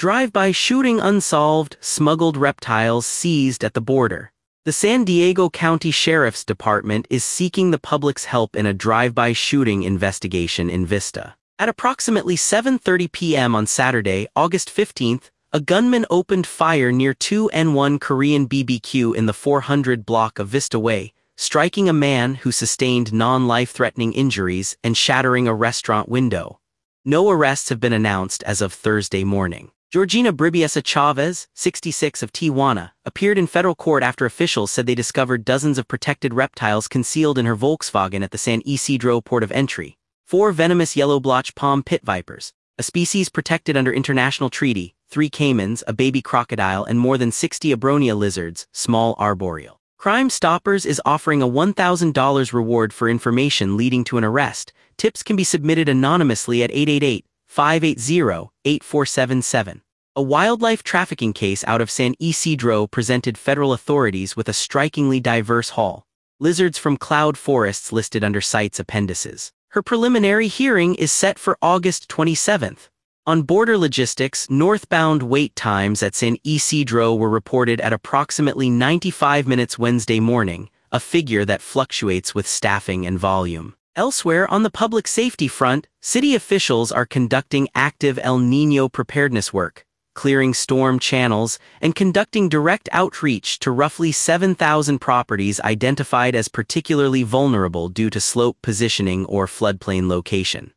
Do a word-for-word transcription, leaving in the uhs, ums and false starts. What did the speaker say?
Drive-by shooting unsolved, smuggled reptiles seized at the border. The San Diego County Sheriff's Department is seeking the public's help in a drive-by shooting investigation in Vista. At approximately seven thirty p m on Saturday, August fifteenth, a gunman opened fire near two N one Korean B B Q in the four hundred block of Vista Way, striking a man who sustained non-life-threatening injuries and shattering a restaurant window. No arrests have been announced as of Thursday morning. Georgina Bribiesa Chavez, sixty-six, of Tijuana, appeared in federal court after officials said they discovered dozens of protected reptiles concealed in her Volkswagen at the San Isidro port of entry. Four venomous yellow-blotch palm pit vipers, a species protected under international treaty, three caimans, a baby crocodile, and more than sixty abronia lizards, small arboreal. Crime Stoppers is offering a one thousand dollar reward for information leading to an arrest. Tips can be submitted anonymously at eight eight eight, five eight zero, eight four seven seven. A wildlife trafficking case out of San Isidro presented federal authorities with a strikingly diverse haul. Lizards from cloud forests listed under CITES appendices. Her preliminary hearing is set for August twenty-seventh. On border logistics, northbound wait times at San Isidro were reported at approximately ninety-five minutes Wednesday morning, a figure that fluctuates with staffing and volume. Elsewhere on the public safety front, city officials are conducting active El Niño preparedness work, clearing storm channels, and conducting direct outreach to roughly seven thousand properties identified as particularly vulnerable due to slope positioning or floodplain location.